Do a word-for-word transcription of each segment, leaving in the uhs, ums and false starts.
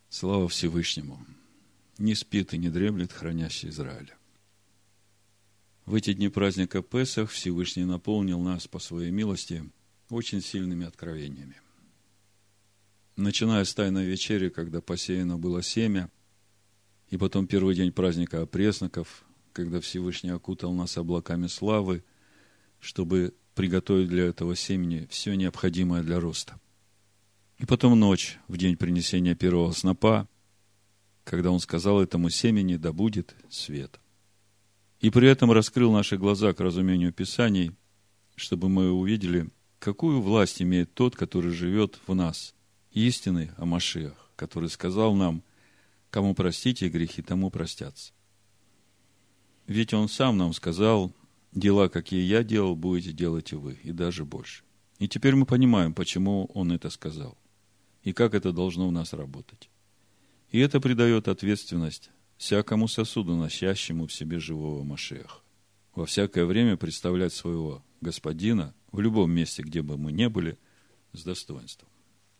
Слава Всевышнему! Не спит и не дремлет хранящий Израиля. В эти дни праздника Песах Всевышний наполнил нас по своей милости очень сильными откровениями. Начиная с Тайной вечери, когда посеяно было семя, и потом первый день праздника опресноков, когда Всевышний окутал нас облаками славы, чтобы приготовить для этого семени все необходимое для роста. И потом ночь, в день принесения первого снопа, когда Он сказал этому семени: да будет свет. И при этом раскрыл наши глаза к разумению Писаний, чтобы мы увидели, какую власть имеет тот, который живет в нас, истинный о Машиах, который сказал нам: кому простите грехи, тому простятся. Ведь Он сам нам сказал: дела, какие я делал, будете делать и вы, и даже больше. И теперь мы понимаем, почему Он это сказал, и как это должно у нас работать. И это придает ответственность всякому сосуду, носящему в себе живого Машиаха. Во всякое время представлять своего Господина в любом месте, где бы мы ни были, с достоинством.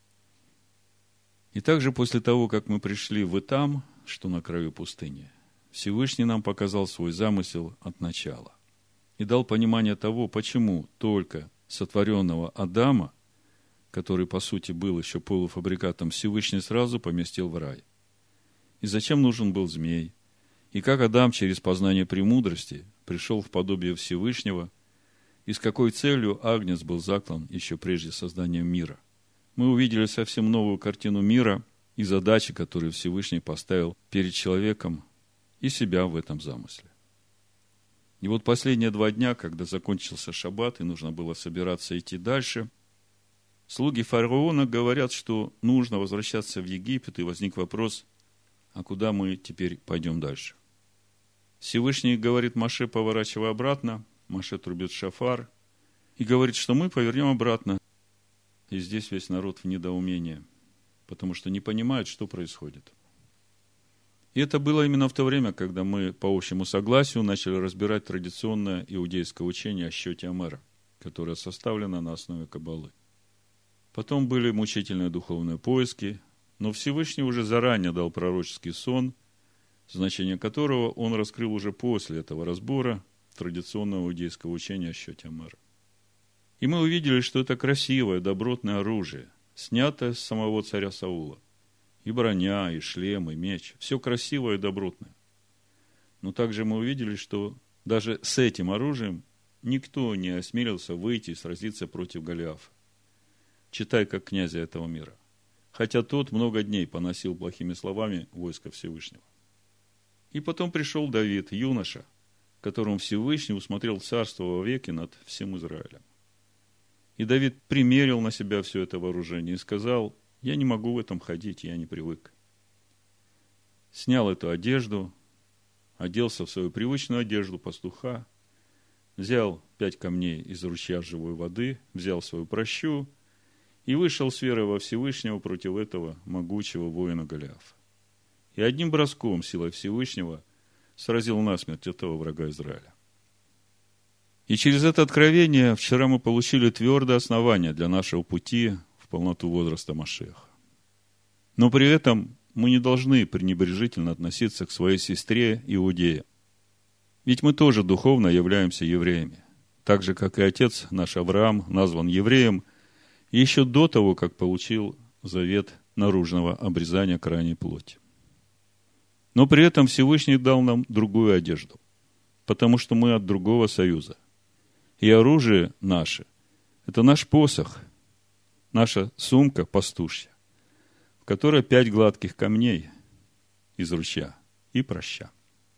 И также после того, как мы пришли в Итам, что на краю пустыни, Всевышний нам показал свой замысел от начала и дал понимание того, почему только сотворенного Адама, который, по сути, был еще полуфабрикатом, Всевышний сразу поместил в рай. И зачем нужен был змей? И как Адам через познание премудрости пришел в подобие Всевышнего, и с какой целью агнец был заклан еще прежде создания мира? Мы увидели совсем новую картину мира и задачи, которые Всевышний поставил перед человеком и себя в этом замысле. И вот последние два дня, когда закончился шаббат и нужно было собираться идти дальше, слуги фараона говорят, что нужно возвращаться в Египет, и возник вопрос: а куда мы теперь пойдем дальше? Всевышний говорит Моше: поворачивай обратно. Моше трубит шафар и говорит, что мы повернем обратно. И здесь весь народ в недоумении, потому что не понимают, что происходит. И это было именно в то время, когда мы по общему согласию начали разбирать традиционное иудейское учение о счете Омера, которое составлено на основе Каббалы. Потом были мучительные духовные поиски, но Всевышний уже заранее дал пророческий сон, значение которого он раскрыл уже после этого разбора традиционного иудейского учения о счете Омера. И мы увидели, что это красивое, добротное оружие, снятое с самого царя Саула. И броня, и шлем, и меч. Все красивое и добротное. Но также мы увидели, что даже с этим оружием никто не осмелился выйти и сразиться против Голиафа. Читай, как князя этого мира. Хотя тот много дней поносил плохими словами войско Всевышнего. И потом пришел Давид, юноша, которому Всевышний усмотрел царство вовеки над всем Израилем. И Давид примерил на себя все это вооружение и сказал: я не могу в этом ходить, я не привык. Снял эту одежду, оделся в свою привычную одежду пастуха, взял пять камней из ручья живой воды, взял свою пращу и вышел с верой во Всевышнего против этого могучего воина Голиафа. И одним броском силой Всевышнего сразил насмерть этого врага Израиля. И через это откровение вчера мы получили твердое основание для нашего пути в полноту возраста Машиаха. Но при этом мы не должны пренебрежительно относиться к своей сестре Иудее. Ведь мы тоже духовно являемся евреями. Так же, как и отец наш Авраам назван евреем еще до того, как получил завет наружного обрезания крайней плоти. Но при этом Всевышний дал нам другую одежду, потому что мы от другого союза. И оружие наше – это наш посох, наша сумка пастушья, в которой пять гладких камней из ручья и праща.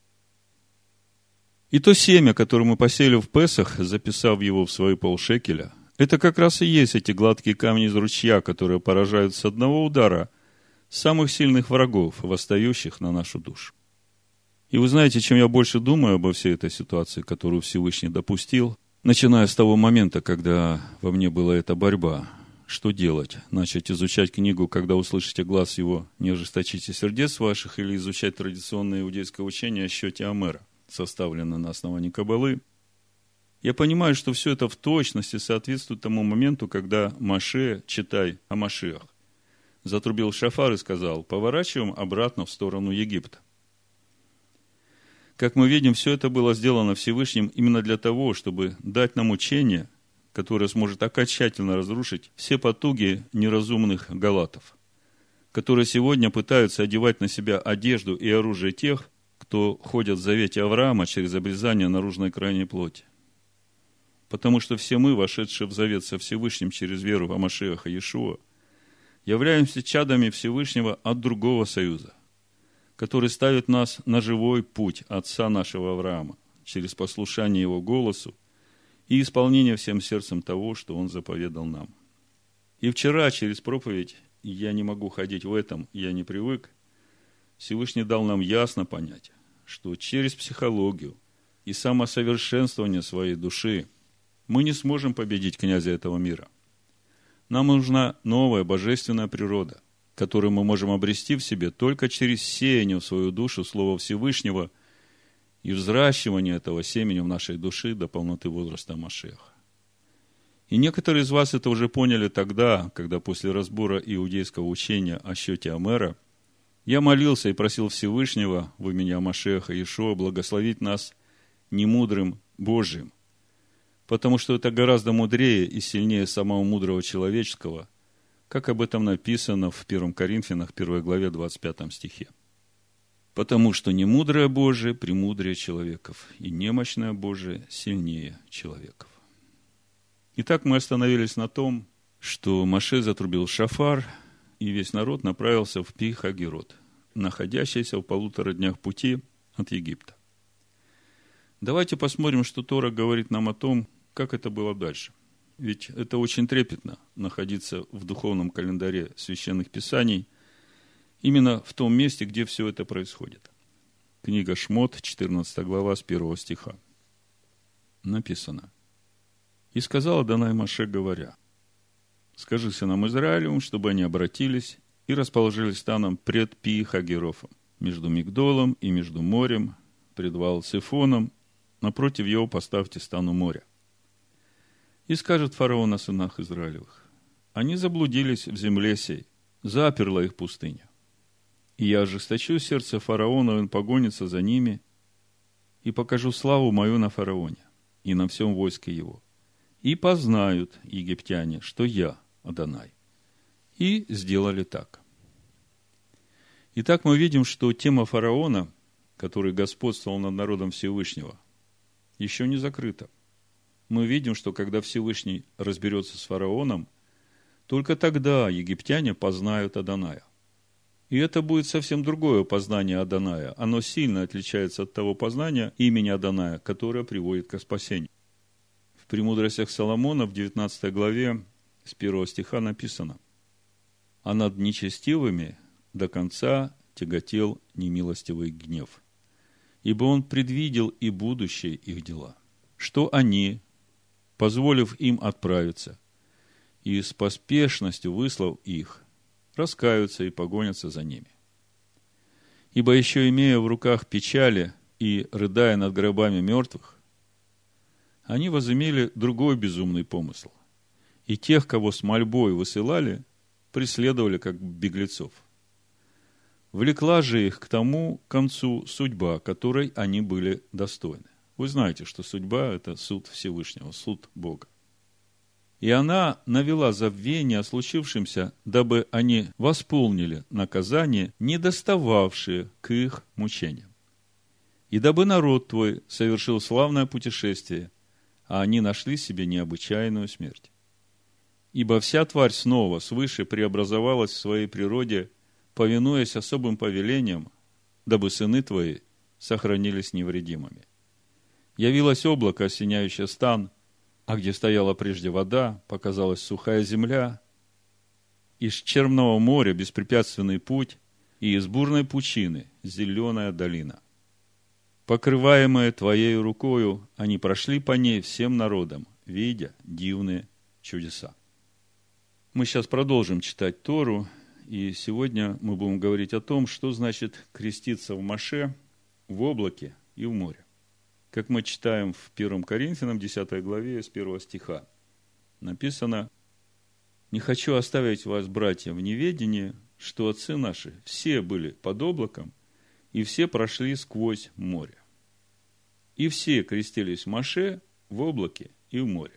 И то семя, которое мы посеяли в Песах, записав его в свои полшекеля, это как раз и есть эти гладкие камни из ручья, которые поражают с одного удара самых сильных врагов, восстающих на нашу душу. И вы знаете, чем я больше думаю обо всей этой ситуации, которую Всевышний допустил, начиная с того момента, когда во мне была эта борьба, что делать? Начать изучать книгу, когда услышите глас его, не ожесточите сердец ваших, или изучать традиционное иудейское учение о счете Омера, составленное на основании Каббалы. Я понимаю, что все это в точности соответствует тому моменту, когда Моше, читай о Машиах, затрубил шафар и сказал: поворачиваем обратно в сторону Египта. Как мы видим, все это было сделано Всевышним именно для того, чтобы дать нам учение, которое сможет окончательно разрушить все потуги неразумных галатов, которые сегодня пытаются одевать на себя одежду и оружие тех, кто ходят в завете Авраама через обрезание наружной крайней плоти. Потому что все мы, вошедшие в завет со Всевышним через веру в Машиаха Иешуа, являемся чадами Всевышнего от другого союза, который ставит нас на живой путь отца нашего Авраама через послушание его голосу и исполнение всем сердцем того, что он заповедал нам. И вчера через проповедь «Я не могу ходить в этом, я не привык», Всевышний дал нам ясно понять, что через психологию и самосовершенствование своей души мы не сможем победить князя этого мира. Нам нужна новая божественная природа, которую мы можем обрести в себе только через сеяние в свою душу Слова Всевышнего и взращивание этого семени в нашей душе до полноты возраста Машиаха. И некоторые из вас это уже поняли тогда, когда после разбора иудейского учения о счете Омера я молился и просил Всевышнего в имени Машиаха Иешуа благословить нас немудрым Божиим, потому что это гораздо мудрее и сильнее самого мудрого человеческого, как об этом написано в первом Коринфянах, первой главе, двадцать пятом стихе. Потому что немудрое Божие премудрее человеков, и немощное Божие сильнее человеков. Итак, мы остановились на том, что Моше затрубил шафар, и весь народ направился в Пи-Хагирот, находящийся в полутора днях пути от Египта. Давайте посмотрим, что Тора говорит нам о том, как это было дальше. Ведь это очень трепетно находиться в духовном календаре священных писаний именно в том месте, где все это происходит. Книга Шмот, четырнадцатая глава, с первого стиха. Написано: «И сказал Адонай Моше, говоря: скажи сынам Израилевым, чтобы они обратились и расположились станом пред Пи-Хагирофом, между Мигдолом и между морем, пред Ваал-Цифоном, напротив его поставьте стану моря. И скажет фараон о сынах Израилевых: они заблудились в земле сей, заперла их пустыня. И я ожесточу сердце фараона, и он погонится за ними, и покажу славу мою на фараоне и на всем войске его. И познают египтяне, что я Адонай». И сделали так. Итак, мы видим, что тема фараона, который господствовал над народом Всевышнего, еще не закрыта. Мы видим, что когда Всевышний разберется с фараоном, только тогда египтяне познают Адоная. И это будет совсем другое познание Адоная. Оно сильно отличается от того познания имени Адоная, которое приводит к спасению. В «Премудростях Соломона» в девятнадцатой главе с первого стиха написано: «А над нечестивыми до конца тяготел немилостивый гнев, ибо он предвидел и будущее их дела, что они, позволив им отправиться, и с поспешностью выслав их, раскаются и погонятся за ними. Ибо еще имея в руках печали и рыдая над гробами мертвых, они возымели другой безумный помысл, и тех, кого с мольбой высылали, преследовали как беглецов. Влекла же их к тому концу судьба, которой они были достойны». Вы знаете, что судьба – это суд Всевышнего, суд Бога. «И она навела забвение о случившемся, дабы они восполнили наказание, не достававшее к их мучениям. И дабы народ твой совершил славное путешествие, а они нашли себе необычайную смерть. Ибо вся тварь снова свыше преобразовалась в своей природе, повинуясь особым повелениям, дабы сыны твои сохранились невредимыми. Явилось облако, осеняющее стан, а где стояла прежде вода, показалась сухая земля. Из черного моря беспрепятственный путь, и из бурной пучины зеленая долина. Покрываемые твоей рукою, они прошли по ней всем народам, видя дивные чудеса». Мы сейчас продолжим читать Тору, и сегодня мы будем говорить о том, что значит креститься в Моше, в облаке и в море. Как мы читаем в первом Коринфянам, десятой главе, с первого стиха, написано: Не хочу оставить вас, братья, в неведении, что отцы наши все были под облаком, и все прошли сквозь море. И все крестились в Моше, в облаке и в море.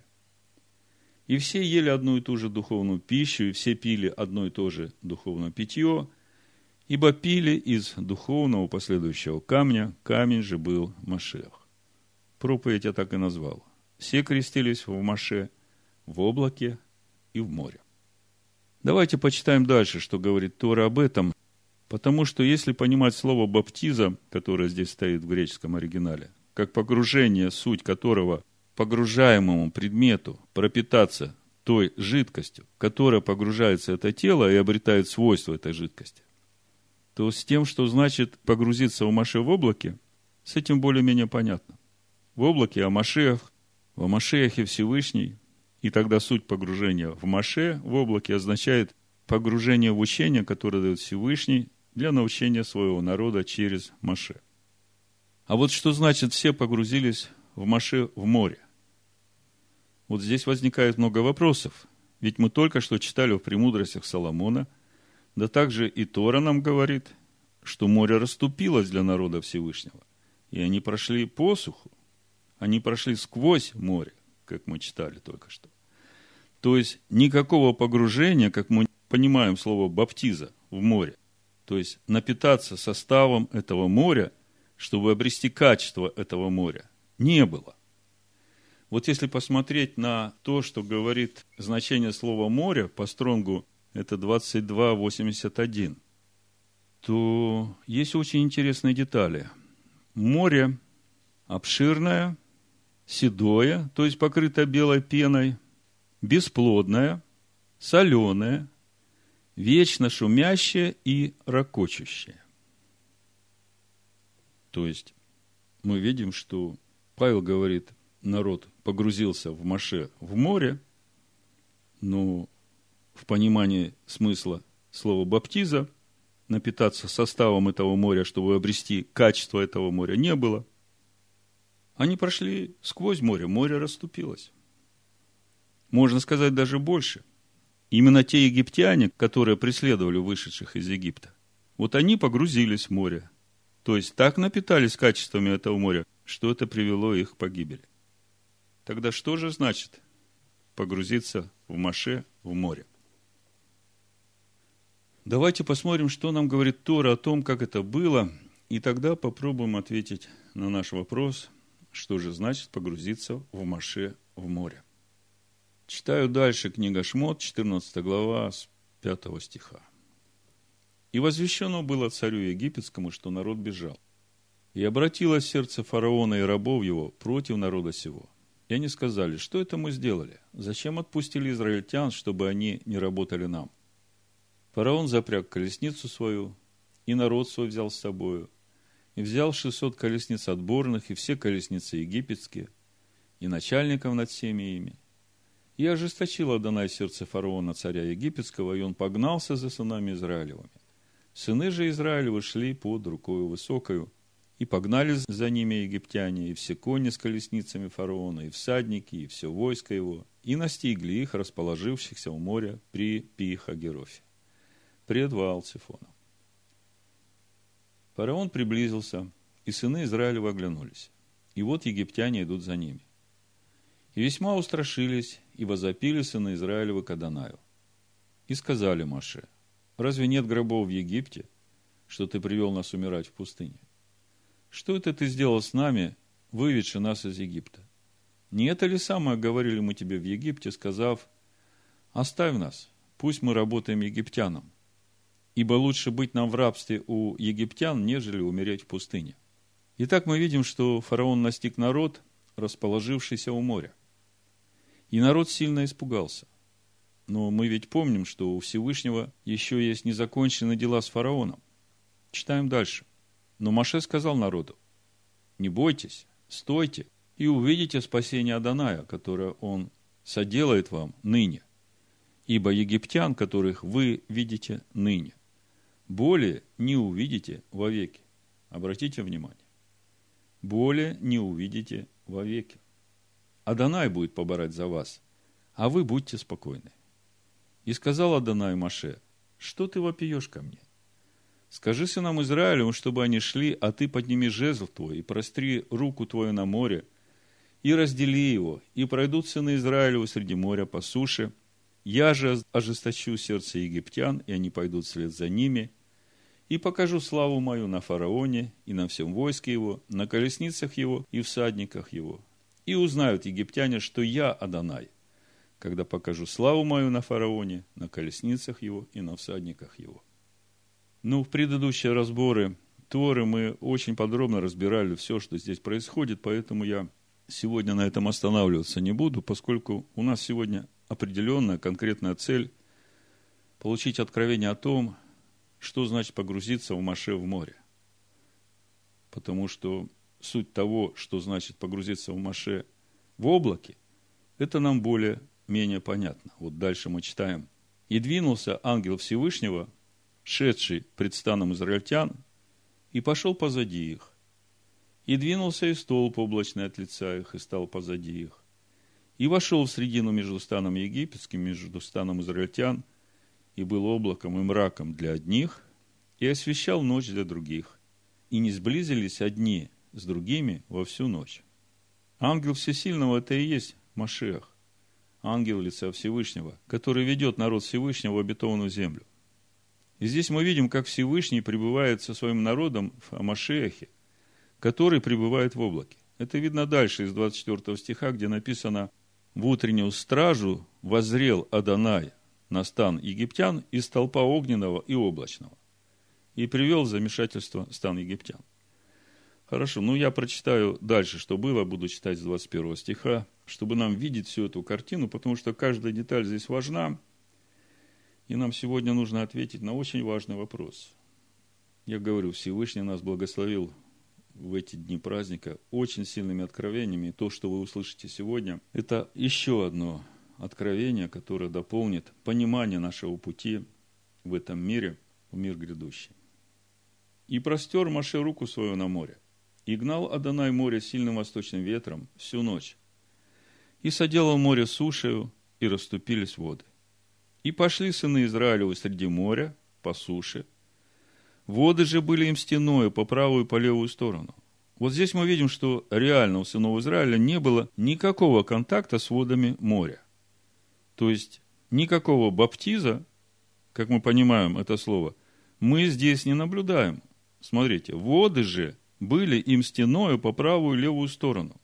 И все ели одну и ту же духовную пищу, и все пили одно и то же духовное питье, ибо пили из духовного последующего камня, камень же был Машиах. Проповедь я так и назвал. Все крестились в Моше, в облаке и в море. Давайте почитаем дальше, что говорит Тора об этом, потому что если понимать слово «баптиза», которое здесь стоит в греческом оригинале, как погружение, суть которого погружаемому предмету пропитаться той жидкостью, которая погружается в это тело и обретает свойства этой жидкости, то с тем, что значит погрузиться в Моше в облаке, с этим более-менее понятно. В облаке о Машиах, в Машиахе Всевышний, и тогда суть погружения в Моше в облаке означает погружение в учение, которое дает Всевышний для научения своего народа через Моше. А вот что значит все погрузились в Моше в море? Вот здесь возникает много вопросов. Ведь мы только что читали в «Премудростях Соломона», да также и Тора нам говорит, что море расступилось для народа Всевышнего. И они прошли посуху, они прошли сквозь море, как мы читали только что. То есть никакого погружения, как мы понимаем слово «баптиза» в море, то есть напитаться составом этого моря, чтобы обрести качество этого моря, не было. Вот если посмотреть на то, что говорит значение слова «море», по Стронгу это двадцать два восемьдесят один, то есть очень интересные детали. Море обширное, седое, то есть покрыто белой пеной, бесплодное, соленое, вечно шумящее и рокочущее. То есть мы видим, что Павел говорит, народ погрузился в Моше в море, но в понимании смысла слова «баптиза» напитаться составом этого моря, чтобы обрести качество этого моря, не было. Они прошли сквозь море, море расступилось. Можно сказать даже больше. Именно те египтяне, которые преследовали вышедших из Египта, вот они погрузились в море. То есть так напитались качествами этого моря, что это привело их к погибели. Тогда что же значит погрузиться в Моше в море? Давайте посмотрим, что нам говорит Тора о том, как это было, и тогда попробуем ответить на наш вопрос, что же значит погрузиться в Моше в море. Читаю дальше, книга Шмот, четырнадцатая глава, с пятого стиха. «И возвещено было царю египетскому, что народ бежал. И обратилось сердце фараона и рабов его против народа сего. И они сказали, что это мы сделали? Зачем отпустили израильтян, чтобы они не работали нам? Фараон запряг колесницу свою, и народ свой взял с собою, и взял шестьсот колесниц отборных, и все колесницы египетские, и начальников над всеми ими. И ожесточил Адонай сердце фараона, царя египетского, и он погнался за сынами Израилевыми. Сыны же Израилевы шли под рукою высокою, и погнали за ними египтяне, и все кони с колесницами фараона, и всадники, и все войско его, и настигли их, расположившихся у моря при Пи-Хагерофе, пред Ваал-Цефоном. Фараон приблизился, и сыны Израилева оглянулись. И вот египтяне идут за ними. И весьма устрашились, и возопили сыны Израилевы к Адонаю. И сказали Моше: разве нет гробов в Египте, что ты привел нас умирать в пустыне? Что это ты сделал с нами, выведши нас из Египта? Не это ли самое говорили мы тебе в Египте, сказав: оставь нас, пусть мы работаем египтянам, ибо лучше быть нам в рабстве у египтян, нежели умереть в пустыне. Итак, мы видим, что фараон настиг народ, расположившийся у моря. И народ сильно испугался. Но мы ведь помним, что у Всевышнего еще есть незаконченные дела с фараоном. Читаем дальше. Но Моше сказал народу: не бойтесь, стойте, и увидите спасение Адоная, которое он соделает вам ныне. Ибо египтян, которых вы видите ныне, более не увидите вовеки. Обратите внимание. Более не увидите вовеки. Адонай будет поборать за вас, а вы будьте спокойны. И сказал Адонай Моше: что ты вопиешь ко мне? Скажи сынам Израилевым, чтобы они шли, а ты подними жезл твой и простри руку твою на море, и раздели его, и пройдут сыны Израилевы среди моря по суше. Я же ожесточу сердце египтян, и они пойдут вслед за ними, и покажу славу мою на фараоне и на всем войске его, на колесницах его и всадниках его. И узнают египтяне, что я Адонай, когда покажу славу мою на фараоне, на колесницах его и на всадниках его». Ну, в предыдущие разборы Торы мы очень подробно разбирали все, что здесь происходит, поэтому я сегодня на этом останавливаться не буду, поскольку у нас сегодня определенная, конкретная цель – получить откровение о том, что значит погрузиться в Моше в море. Потому что суть того, что значит погрузиться в Моше в облаке, это нам более-менее понятно. Вот дальше мы читаем. «И двинулся ангел Всевышнего, шедший пред станом израильтян, и пошел позади их. И двинулся и столб облачный от лица их, и стал позади их. И вошел в средину между станом египетским, между станом израильтян, и был облаком и мраком для одних, и освещал ночь для других. И не сблизились одни с другими во всю ночь». Ангел Всесильного – это и есть Машиах, ангел лица Всевышнего, который ведет народ Всевышнего в обетованную землю. И здесь мы видим, как Всевышний пребывает со своим народом в Машиахе, который пребывает в облаке. Это видно дальше, из двадцать четвёртого стиха, где написано: «В утреннюю стражу воззрел Адонай на стан египтян из столпа огненного и облачного, и привел в замешательство стан египтян». Хорошо, ну я прочитаю дальше, что было, буду читать с двадцать первого стиха, чтобы нам видеть всю эту картину, потому что каждая деталь здесь важна, и нам сегодня нужно ответить на очень важный вопрос. Я говорю, Всевышний нас благословил в эти дни праздника очень сильными откровениями, и то, что вы услышите сегодня, это еще одно откровение, которое дополнит понимание нашего пути в этом мире, в мир грядущий. «И простер Моше руку свою на море, и гнал Адонай море сильным восточным ветром всю ночь, и соделал море сушею, и расступились воды. И пошли сыны Израилевы среди моря по суше, воды же были им стеною по правую и по левую сторону». Вот здесь мы видим, что реально у сынов Израиля не было никакого контакта с водами моря. То есть, никакого баптиза, как мы понимаем это слово, мы здесь не наблюдаем. Смотрите, воды же были им стеною по правую и левую сторону.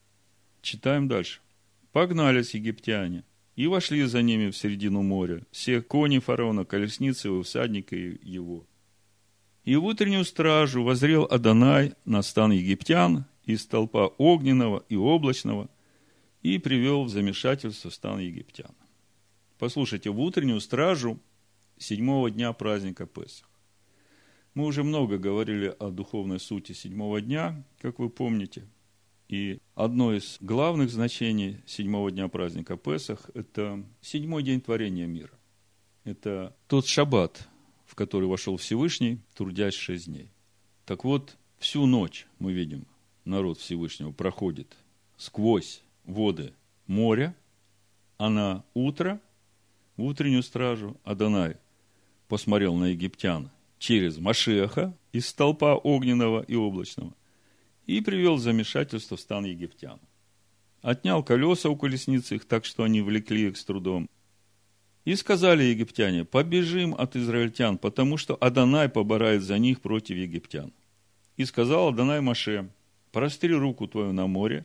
Читаем дальше. «Погнались египтяне, и вошли за ними в середину моря, все кони фараона, колесницы его, всадники его. И в утреннюю стражу воззрел Адонай на стан египтян из столпа огненного и облачного, и привел в замешательство стан египтян». Послушайте, в утреннюю стражу седьмого дня праздника Песах. Мы уже много говорили о духовной сути седьмого дня, как вы помните. И одно из главных значений седьмого дня праздника Песах – это седьмой день творения мира. Это тот шаббат, в который вошел Всевышний, трудясь шесть дней. Так вот, всю ночь, мы видим, народ Всевышнего проходит сквозь воды моря, а на утро, в утреннюю стражу, Адонай посмотрел на египтян через Машиаха из столпа огненного и облачного и привел в замешательство в стан египтян. Отнял колеса у колесницы их, так что они влекли их с трудом. И сказали египтяне: «Побежим от израильтян, потому что Адонай поборает за них против египтян». И сказал Адонай Моше: «Простри руку твою на море,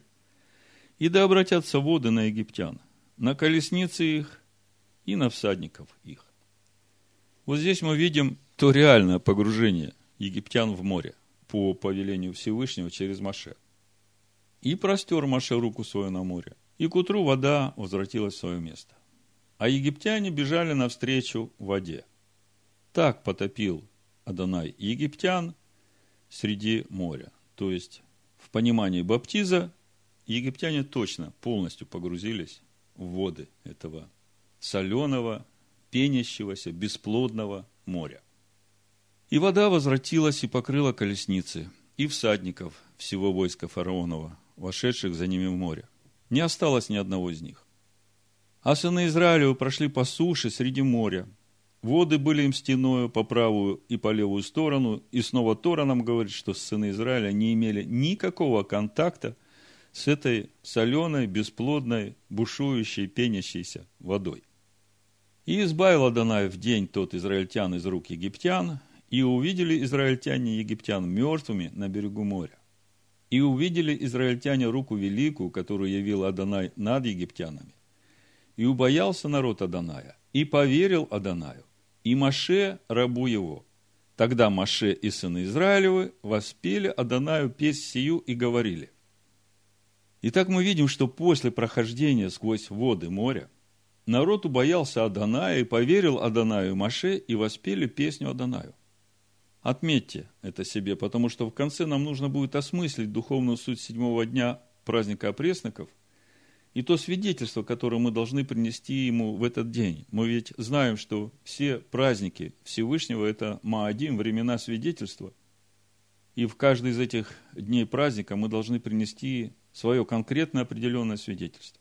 и да обратятся воды на египтян, на колесницы их и на всадников их». Вот здесь мы видим то реальное погружение египтян в море по повелению Всевышнего через Моше. «И простер Моше руку свою на море, и к утру вода возвратилась в свое место. А египтяне бежали навстречу воде. Так потопил Адонай египтян среди моря». То есть, в понимании баптиза, египтяне точно полностью погрузились в воды этого соленого, пенящегося, бесплодного моря. «И вода возвратилась и покрыла колесницы и всадников всего войска фараонова, вошедших за ними в море. Не осталось ни одного из них. А сыны Израилевы прошли по суше среди моря. Воды были им стеною по правую и по левую сторону. И снова Тора нам говорит, что сыны Израиля не имели никакого контакта с этой соленой, бесплодной, бушующей, пенящейся водой. И избавил Адонай в день тот израильтян из рук египтян, и увидели израильтяне египтян мертвыми на берегу моря. И увидели израильтяне руку великую, которую явил Адонай над египтянами. И убоялся народ Адоная, и поверил Адонаю, и Моше, рабу его. Тогда Моше и сыны Израилевы воспели Адонаю песнь сию и говорили. Итак, мы видим, что после прохождения сквозь воды моря народ убоялся Адоная и поверил Адонаю и Моше, и воспели песню Адонаю. Отметьте это себе, потому что в конце нам нужно будет осмыслить духовную суть седьмого дня праздника опресноков и то свидетельство, которое мы должны принести ему в этот день. Мы ведь знаем, что все праздники Всевышнего – это Маадим, времена свидетельства. И в каждый из этих дней праздника мы должны принести свое конкретное определенное свидетельство.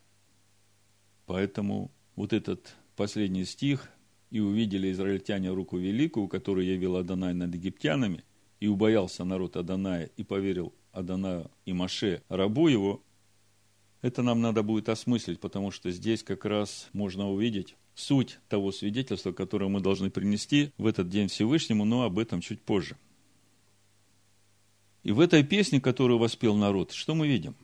Поэтому вот этот последний стих: «И увидели израильтяне руку великую, которую явил Адонай над египтянами, и убоялся народ Адоная, и поверил Адонаю и Моше, рабу его», это нам надо будет осмыслить, потому что здесь как раз можно увидеть суть того свидетельства, которое мы должны принести в этот день Всевышнему, но об этом чуть позже. И в этой песне, которую воспел народ, что мы видим?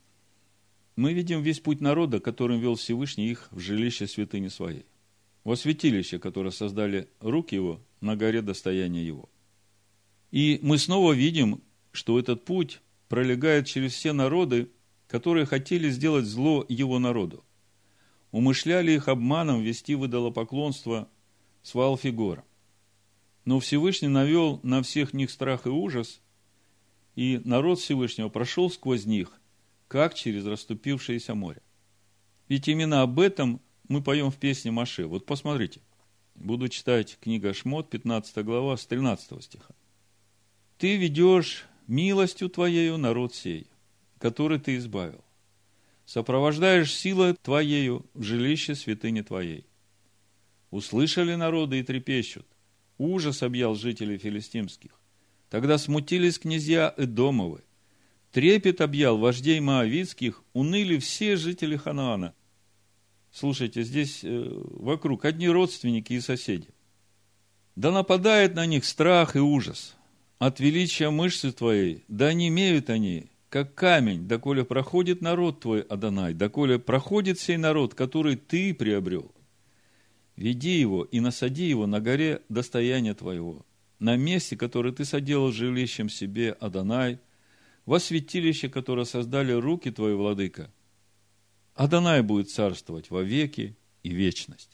Мы видим весь путь народа, которым вел Всевышний их в жилище святыни своей, во святилище, которое создали руки его на горе достояния его. И мы снова видим, что этот путь пролегает через все народы, которые хотели сделать зло его народу. Умышляли их обманом вести в идолопоклонство с Ваал-Фигора. Но Всевышний навел на всех них страх и ужас, и народ Всевышнего прошел сквозь них, как через расступившееся море. Ведь именно об этом мы поем в песне Моше. Вот посмотрите. Буду читать книга Шмот, пятнадцатая глава, с тринадцатого стиха. «Ты ведешь милостью Твоею народ сей, который Ты избавил. Сопровождаешь силой Твоею в жилище святыни Твоей. Услышали народы и трепещут. Ужас объял жителей филистимских. Тогда смутились князья Эдомовы. Трепет объял вождей моавитских, уныли все жители Ханаана». Слушайте, здесь вокруг одни родственники и соседи. «Да нападает на них страх и ужас. От величия мышцы Твоей, да не имеют они, как камень, доколе проходит народ Твой, Адонай, доколе проходит сей народ, который Ты приобрел. Веди его и насади его на горе достояния Твоего, на месте, которое Ты соделал жилищем себе, Адонай, во святилище, которое создали руки Твои, Владыка. Адонай будет царствовать во веки и вечность».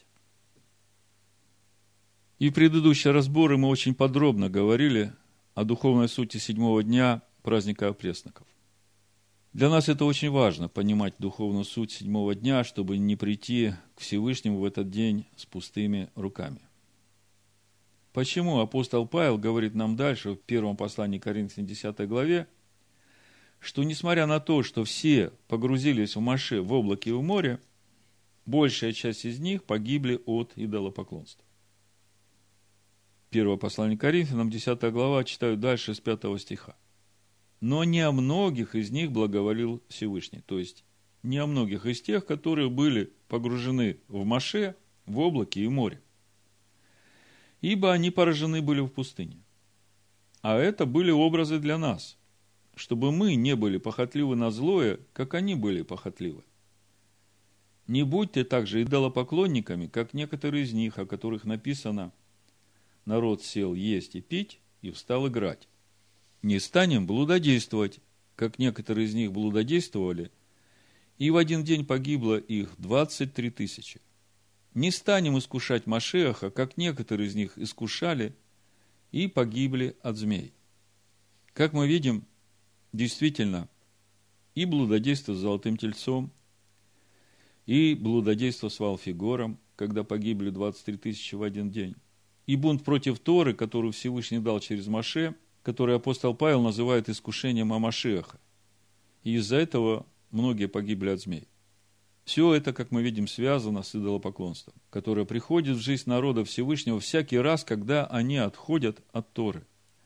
И в предыдущие разборы мы очень подробно говорили о духовной сути седьмого дня праздника опресноков. Для нас это очень важно, понимать духовную суть седьмого дня, чтобы не прийти к Всевышнему в этот день с пустыми руками. Почему апостол Павел говорит нам дальше в первом послании к Коринфянам десятой главе, что несмотря на то, что все погрузились в Моше в облаке и в море, большая часть из них погибли от идолопоклонства. Первое послание к Коринфянам, десятая глава, читаю дальше с пятого стиха. «Но не о многих из них благоволил Всевышний». То есть, не о многих из тех, которые были погружены в Моше, в облаке и в море. «Ибо они поражены были в пустыне». А это были образы для нас, чтобы мы не были похотливы на злое, как они были похотливы. Не будьте также идолопоклонниками, как некоторые из них, о которых написано: «Народ сел есть и пить, и встал играть». Не станем блудодействовать, как некоторые из них блудодействовали, и в один день погибло их двадцать три тысячи. Не станем искушать Машиаха, как некоторые из них искушали, и погибли от змей. Как мы видим, действительно, и блудодейство с золотым тельцом, и блудодейство с Ваал-Фигором, когда погибли двадцать три тысячи в один день, и бунт против Торы, которую Всевышний дал через Моше, который апостол Павел называет искушением Амашиаха. И из-за этого многие погибли от змей. Все это, как мы видим, связано с идолопоклонством, которое приходит в жизнь народа Всевышнего всякий раз, когда они отходят от Торы.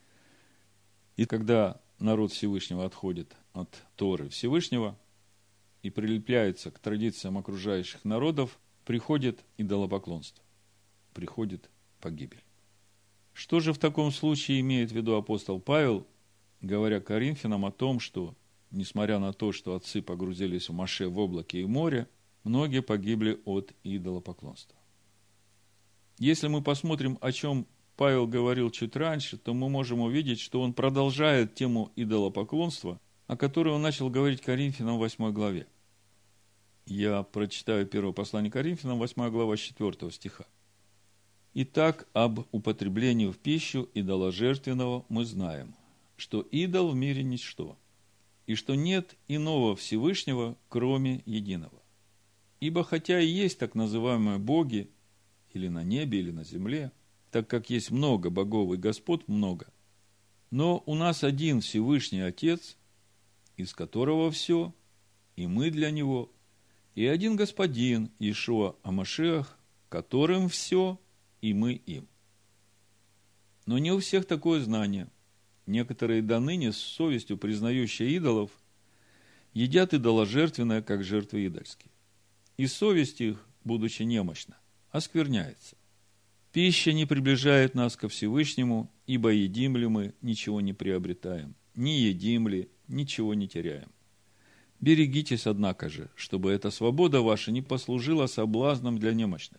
И когда народ Всевышнего отходит от Торы Всевышнего и прилепляется к традициям окружающих народов, приходит идолопоклонство, приходит погибель. Что же в таком случае имеет в виду апостол Павел, говоря Коринфянам о том, что, несмотря на то, что отцы погрузились в Моше в облаке и море, многие погибли от идолопоклонства? Если мы посмотрим, о чем Павел говорил чуть раньше, то мы можем увидеть, что он продолжает тему идолопоклонства, о которой он начал говорить Коринфянам в восьмой главе. Я прочитаю первое послание Коринфянам, восьмая глава, с четвёртого стиха. «Итак, об употреблении в пищу идоложертвенного мы знаем, что идол в мире ничто, и что нет иного Всевышнего, кроме единого. Ибо хотя и есть так называемые боги, или на небе, или на земле, так как есть много богов и господ много, но у нас один Всевышний Отец, из которого все, и мы для Него, и один Господин, Иешуа ха-Машиах, которым все, и мы им. Но не у всех такое знание. Некоторые до ныне с совестью признающие идолов едят идоложертвенное, как жертвы идольские. И совесть их, будучи немощна, оскверняется. Пища не приближает нас ко Всевышнему, ибо едим ли мы, ничего не приобретаем, не едим ли, ничего не теряем. Берегитесь, однако же, чтобы эта свобода ваша не послужила соблазном для немощных.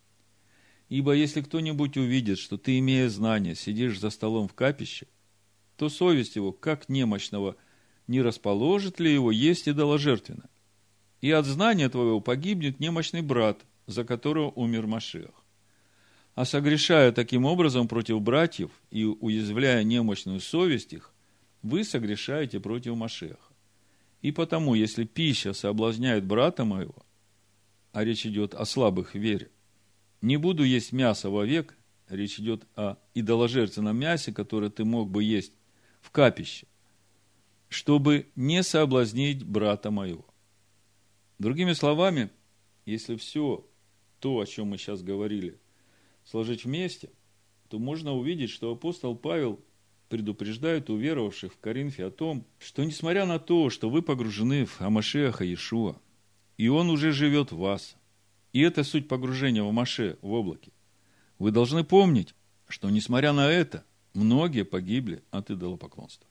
Ибо если кто-нибудь увидит, что ты, имея знания, сидишь за столом в капище, то совесть его, как немощного, не расположит ли его есть идоложертвенно? И от знания твоего погибнет немощный брат, за которого умер Машиах. А согрешая таким образом против братьев и уязвляя немощную совесть их, вы согрешаете против Машиаха. И потому, если пища соблазняет брата моего, а речь идет о слабых в вере, не буду есть мясо вовек, речь идет о идоложертвенном мясе, которое ты мог бы есть в капище, чтобы не соблазнить брата моего. Другими словами, если все то, о чем мы сейчас говорили, сложить вместе, то можно увидеть, что апостол Павел предупреждает уверовавших в Коринфе о том, что несмотря на то, что вы погружены в Машиаха Иешуа, и он уже живет в вас, и это суть погружения в Моше, в облаке, вы должны помнить, что несмотря на это, многие погибли от идолопоклонства.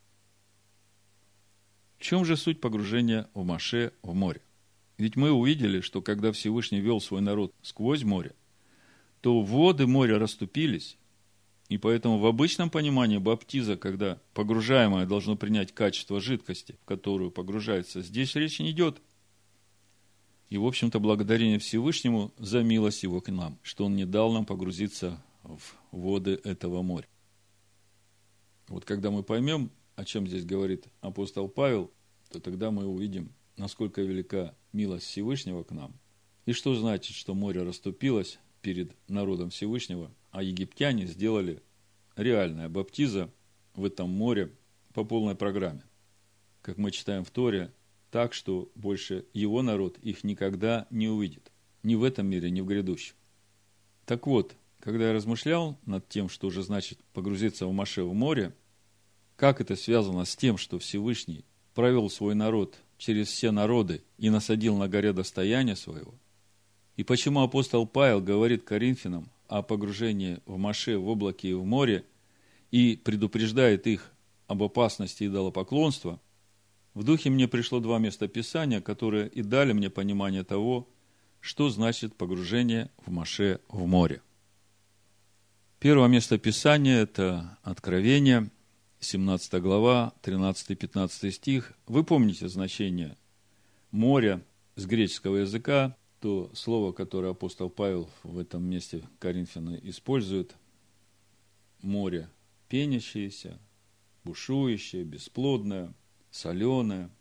В чем же суть погружения в Моше, в море? Ведь мы увидели, что когда Всевышний вел свой народ сквозь море, то воды моря расступились, и поэтому в обычном понимании баптиза, когда погружаемое должно принять качество жидкости, в которую погружается, здесь речь не идет. И, в общем-то, благодарение Всевышнему за милость Его к нам, что Он не дал нам погрузиться в воды этого моря. Вот когда мы поймем, о чем здесь говорит апостол Павел, то тогда мы увидим, насколько велика милость Всевышнего к нам, и что значит, что море расступилось перед народом Всевышнего, а египтяне сделали реальное баптиза в этом море по полной программе. Как мы читаем в Торе, так, что больше его народ их никогда не увидит. Ни в этом мире, ни в грядущем. Так вот, когда я размышлял над тем, что же значит погрузиться в Моше в море, как это связано с тем, что Всевышний провел свой народ через все народы и насадил на горе достояния своего, и почему апостол Павел говорит Коринфянам о погружении в Моше в облаке и в море и предупреждает их об опасности идолопоклонства, в духе мне пришло два места Писания, которые и дали мне понимание того, что значит погружение в Моше в море. Первое место Писания – это Откровение, семнадцатая глава, тринадцатый-пятнадцатый стих. Вы помните значение моря с греческого языка, то слово, которое апостол Павел в этом месте Коринфяны использует, море пенящееся, бушующее, бесплодное, соленое.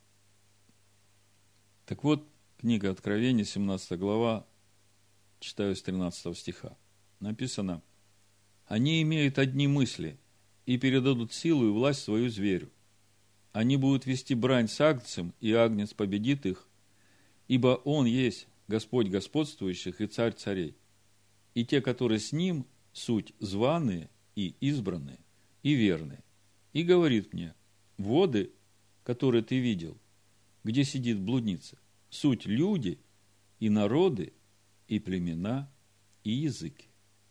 Так вот, книга Откровения, семнадцатая глава, читаю с тринадцатого стиха. Написано: «Они имеют одни мысли и передадут силу и власть свою зверю. Они будут вести брань с агнцем, и агнец победит их, ибо он есть Господь господствующих и Царь царей. И те, которые с Ним, суть званые и избранные, и верные. И говорит мне: воды, которые ты видел, где сидит блудница, суть люди и народы, и племена, и языки.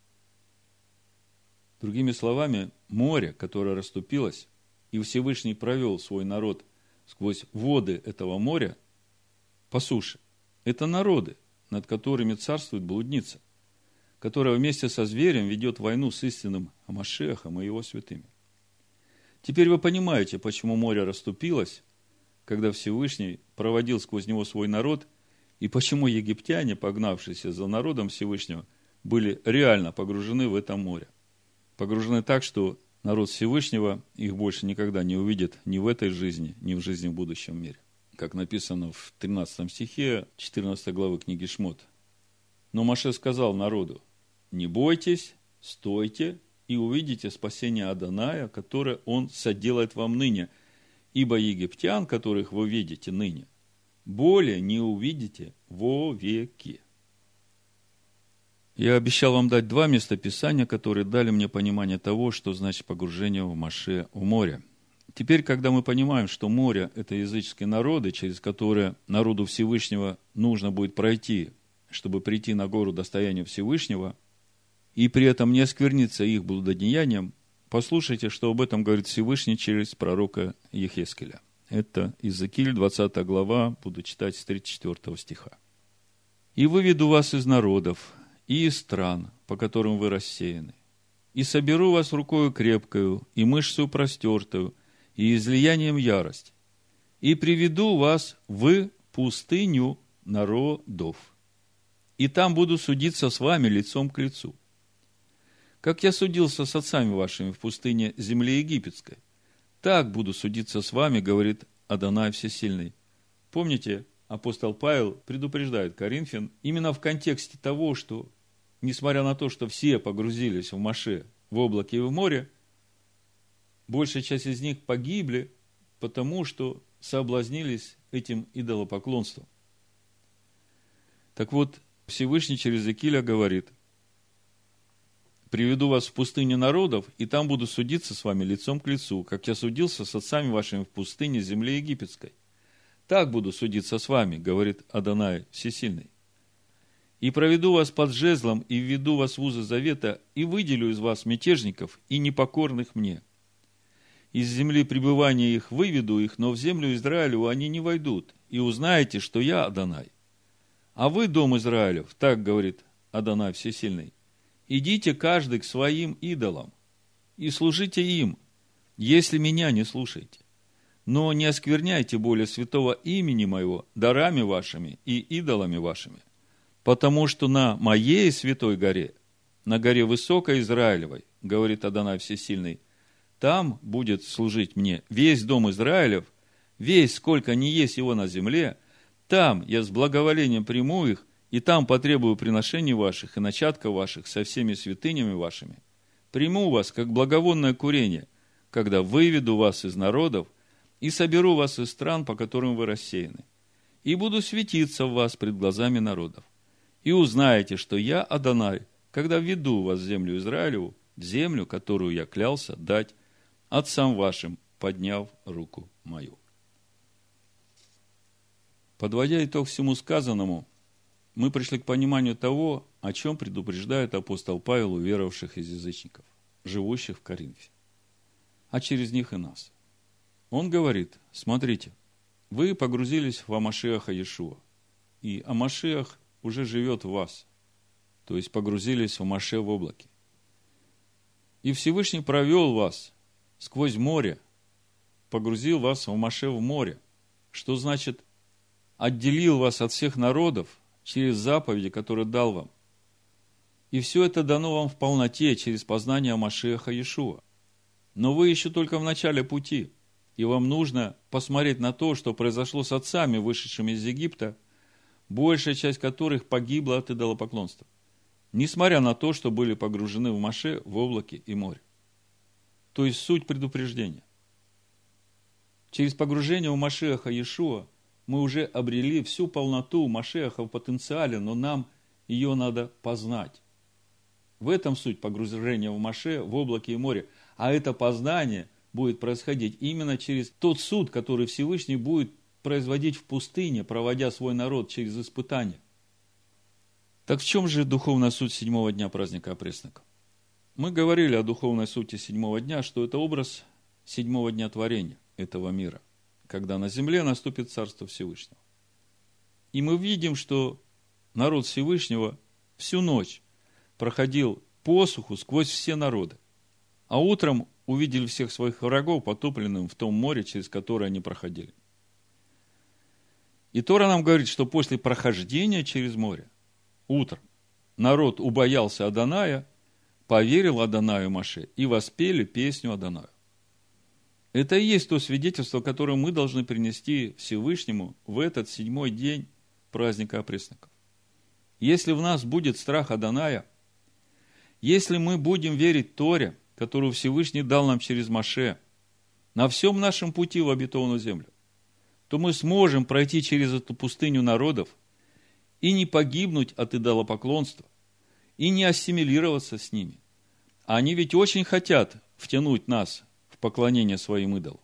Другими словами, море, которое расступилось, и Всевышний провел свой народ сквозь воды этого моря по суше. Это народы, над которыми царствует блудница, которая вместе со зверем ведет войну с истинным Машиахом и его святыми. Теперь вы понимаете, почему море расступилось, когда Всевышний проводил сквозь него свой народ, и почему египтяне, погнавшиеся за народом Всевышнего, были реально погружены в это море. Погружены так, что народ Всевышнего их больше никогда не увидит ни в этой жизни, ни в жизни в будущем мире. Как написано в тринадцатом стихе четырнадцатой главы книги Шмот. Но Моше сказал народу: не бойтесь, стойте и увидите спасение Адоная, которое Он соделает вам ныне, ибо египтян, которых вы видите ныне, более не увидите вовеки. Я обещал вам дать два местописания, которые дали мне понимание того, что значит погружение в Моше в море. Теперь, когда мы понимаем, что море – это языческие народы, через которые народу Всевышнего нужно будет пройти, чтобы прийти на гору достояния Всевышнего, и при этом не оскверниться их блудодеянием, послушайте, что об этом говорит Всевышний через пророка Ехескеля. Это Иезекииль, двадцатая глава, буду читать с тридцать четвёртого стиха. «И выведу вас из народов, и из стран, по которым вы рассеяны, и соберу вас рукою крепкою, и мышцею простертою, и излиянием ярости, и приведу вас в пустыню народов, и там буду судиться с вами лицом к лицу. Как я судился с отцами вашими в пустыне земли египетской, так буду судиться с вами, говорит Адонай Всесильный». Помните, апостол Павел предупреждает Коринфян именно в контексте того, что несмотря на то, что все погрузились в Моше, в облаке и в море, большая часть из них погибли, потому что соблазнились этим идолопоклонством. Так вот, Всевышний через Иезекииля говорит: «Приведу вас в пустыню народов, и там буду судиться с вами лицом к лицу, как я судился с отцами вашими в пустыне земли египетской. Так буду судиться с вами, говорит Адонай Всесильный. И проведу вас под жезлом, и введу вас в узы завета, и выделю из вас мятежников и непокорных мне. Из земли пребывания их выведу их, но в землю Израилеву они не войдут, и узнаете, что я Адонай. А вы, дом Израилев, так говорит Адонай Всесильный, идите каждый к своим идолам и служите им, если меня не слушаете. Но не оскверняйте более святого имени моего дарами вашими и идолами вашими. Потому что на моей святой горе, на горе высокой Израилевой, говорит Адонай Всесильный, там будет служить мне весь дом Израилев, весь, сколько ни есть его на земле, там я с благоволением приму их, и там потребую приношений ваших и начатков ваших со всеми святынями вашими. Приму вас, как благовонное курение, когда выведу вас из народов и соберу вас из стран, по которым вы рассеяны, и буду светиться в вас пред глазами народов. И узнаете, что я Адонай, когда введу вас в землю Израилеву, в землю, которую я клялся дать отцам вашим, подняв руку мою». Подводя итог всему сказанному, мы пришли к пониманию того, о чем предупреждает апостол Павел уверовавших из язычников, живущих в Коринфе, а через них и нас. Он говорит: смотрите, вы погрузились в Амашиаха Иешуа, и Амашиах уже живет в вас, то есть погрузились в Моше в облаке. И Всевышний провел вас сквозь море, погрузил вас в Моше в море, что значит отделил вас от всех народов через заповеди, которые дал вам. И все это дано вам в полноте через познание Машиаха Иешуа. Но вы еще только в начале пути, и вам нужно посмотреть на то, что произошло с отцами, вышедшими из Египта, большая часть которых погибла от идолопоклонства, несмотря на то, что были погружены в Моше, в облаке и море. То есть суть предупреждения. Через погружение в Машиаха Иешуа мы уже обрели всю полноту Машиаха в потенциале, но нам ее надо познать. В этом суть погружения в Маше, в облаке и море. А это познание будет происходить именно через тот суд, который Всевышний будет производить в пустыне, проводя свой народ через испытания. Так в чем же духовная суть седьмого дня праздника опресноков? Мы говорили о духовной сути седьмого дня, что это образ седьмого дня творения этого мира, когда на земле наступит Царство Всевышнего. И мы видим, что народ Всевышнего всю ночь проходил посуху сквозь все народы, а утром увидели всех своих врагов потопленным в том море, через которое они проходили. И Тора нам говорит, что после прохождения через море, утром, народ убоялся Адоная, поверил Адонаю Маше и воспели песню Адонаю. Это и есть то свидетельство, которое мы должны принести Всевышнему в этот седьмой день праздника опресноков. Если в нас будет страх Адоная, если мы будем верить Торе, которую Всевышний дал нам через Маше, на всем нашем пути в обетованную землю, то мы сможем пройти через эту пустыню народов и не погибнуть от идолопоклонства, и не ассимилироваться с ними. А они ведь очень хотят втянуть нас в поклонение своим идолам.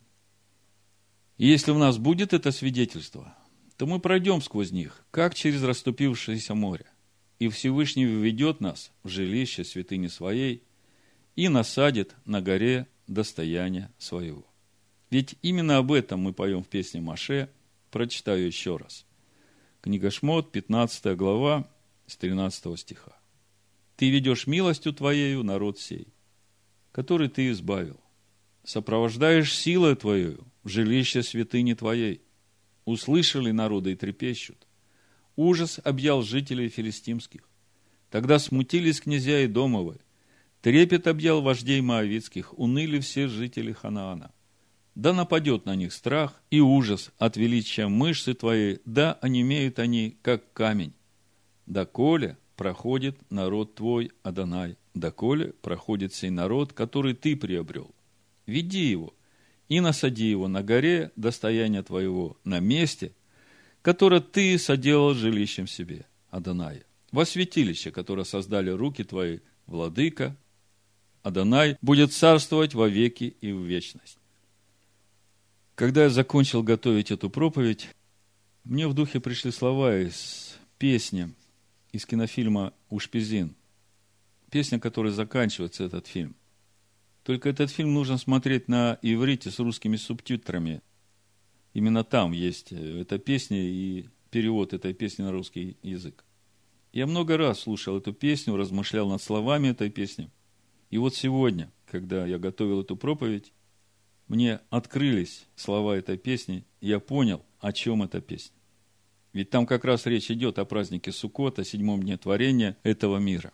И если в нас будет это свидетельство, то мы пройдем сквозь них, как через расступившееся море. И Всевышний введет нас в жилище святыни своей и насадит на горе достояния своего. Ведь именно об этом мы поем в песне Маше. Прочитаю еще раз. Книга Шмот, пятнадцатая глава, с тринадцатого стиха. «Ты ведешь милостью Твоею народ сей, который Ты избавил. Сопровождаешь силой Твоею в жилище святыни Твоей. Услышали народы и трепещут. Ужас объял жителей филистимских. Тогда смутились князья и домовы. Трепет объял вождей моавитских. Уныли все жители Ханаана. Да нападет на них страх и ужас от величия мышцы Твоей, да онемеют они, как камень. Доколе проходит народ Твой, Адонай, доколе проходит сей народ, который Ты приобрел. Веди его и насади его на горе достояния Твоего, на месте, которое Ты соделал жилищем себе, Адонай, во святилище, которое создали руки Твои, владыка, Адонай, будет царствовать во веки и в вечность». Когда я закончил готовить эту проповедь, мне в духе пришли слова из песни, из кинофильма «Ушпизин». Песня, которой заканчивается этот фильм. Только этот фильм нужно смотреть на иврите с русскими субтитрами. Именно там есть эта песня и перевод этой песни на русский язык. Я много раз слушал эту песню, размышлял над словами этой песни. И вот сегодня, когда я готовил эту проповедь, мне открылись слова этой песни, и я понял, о чем эта песня. Ведь там как раз речь идет о празднике Суккот, о седьмом дне творения этого мира.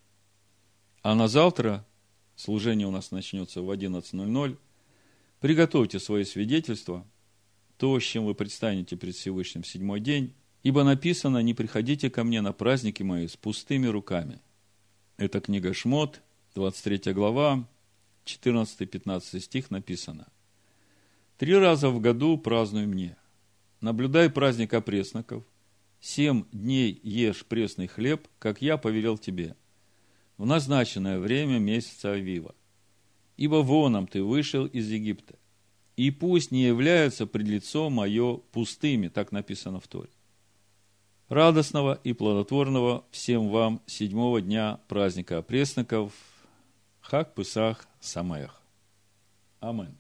А на завтра, служение у нас начнется в одиннадцать ноль ноль, приготовьте свои свидетельства, то, с чем вы предстанете пред Всевышним в седьмой день, ибо написано: «Не приходите ко мне на праздники мои с пустыми руками». Это книга Шмот, двадцать третья глава, четырнадцатый-пятнадцатый стих написано: «Три раза в году празднуй мне, наблюдай праздник опресноков, семь дней ешь пресный хлеб, как я повелел тебе, в назначенное время месяца Авива. Ибо воном ты вышел из Египта, и пусть не являются пред лицо мое пустыми», так написано в Торе. Радостного и плодотворного всем вам седьмого дня праздника опресноков. Хаг Песах Самеах. Амин.